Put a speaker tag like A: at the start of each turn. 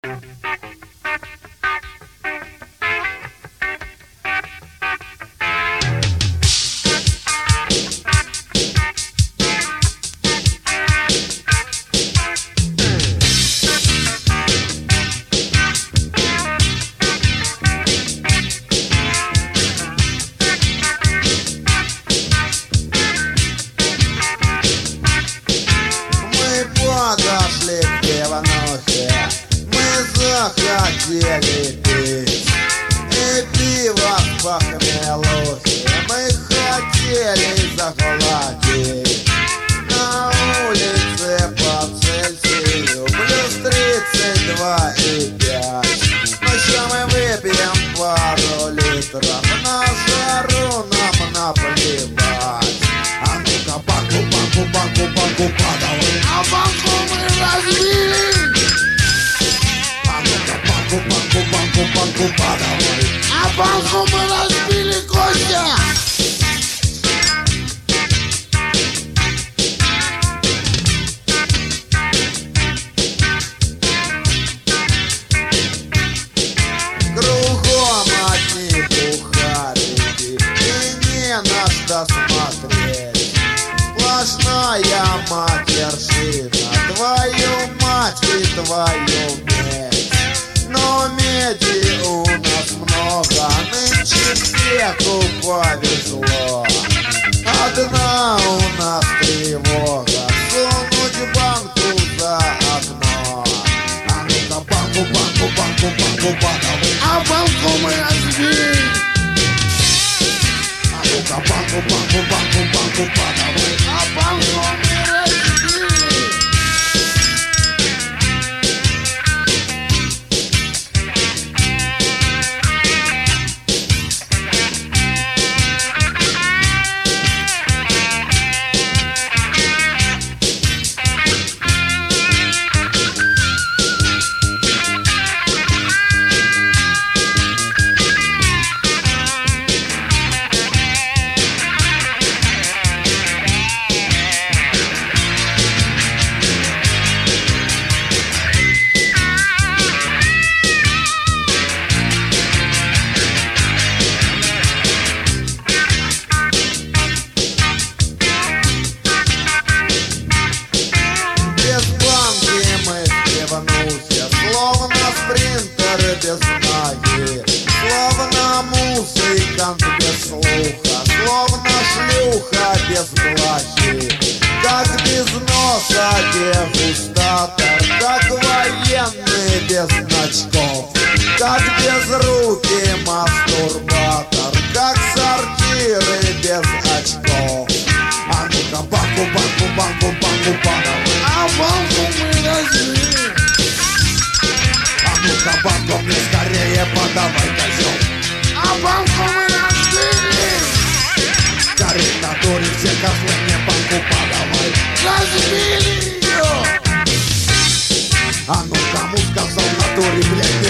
A: Подошли к пивнухе, мы захотели пить, и пиво в похмелухе мы хотели заплатить. На улице по Цельсию плюс 32,5. Но ща мы выпьем пару литров, на жару нам наплевать. А ну-ка банку подавай,
B: А банку мы разбили,
A: а ну-ка банку подавай.
B: а банку мы разбили, Костя.
A: Кругом одни бухарики, и не на что смотреть. Сплошная матершина, твою мать и твою медь. Но меди у нас много, нынче всех повезло. Одна у нас тревога, сунуть банку за окно. А ну-ка банку подавай.
B: А банку мы разбили,
A: А ну-ка банку подавай.
B: а банку мы разбили.
A: Словно спринтер без ноги, словно музыкант без слуха, словно шлюха без плащи. Как без носа дегустатор, как военный без значков, как без руки мастурбатор, как сортиры без очков. А ну-ка банку подавай.
B: А банку мы разбили,
A: Ну-ка, банку мне скорее подавай, козел.
B: а банку мы разбили,
A: Горит на дуре, все козлы мне банку подавай.
B: разбили ее.
A: А ну кому сказал на дуре, блядь,